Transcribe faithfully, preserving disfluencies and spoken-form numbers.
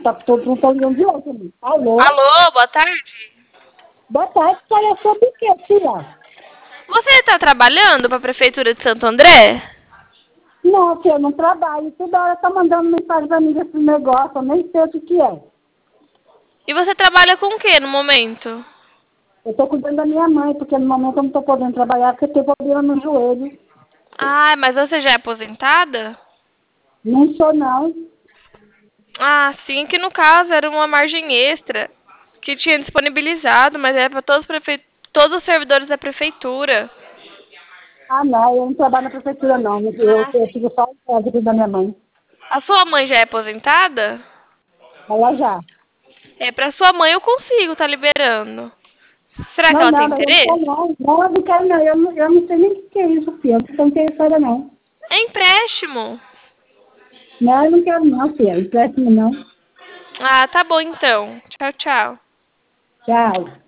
tá todo mundo falando de outro. Né? Alô? Alô, boa tarde. Boa tarde, fala sobre o quê, filha? Você está trabalhando para a Prefeitura de Santo André? Não, filha, eu não trabalho. Toda hora tá mandando mensagem pra mim desse negócio, eu nem sei o que que é. E você trabalha com o que no momento? Eu tô cuidando da minha mãe, porque no momento eu não tô podendo trabalhar, porque eu tenho problema no joelho. Ah, mas você já é aposentada? Não sou, não. Ah, sim, que no caso era uma margem extra que tinha disponibilizado, mas é para todos, os prefe... todos os servidores da prefeitura. Ah, não, eu não trabalho na prefeitura, não. Eu, Ah, eu sim. fico só em casa cuidando da minha mãe. A sua mãe já é aposentada? Ela já. É, para sua mãe eu consigo, tá liberando. Será que Não, ela tem não, mas eu não quero, interesse? não. Não, eu não quero, não. Eu não, eu não sei nem o que é isso, filha. Eu não estou interessada, não. É empréstimo. Não, eu não quero, não, filha. Empréstimo, não. Ah, tá bom então. Tchau, tchau. Tchau.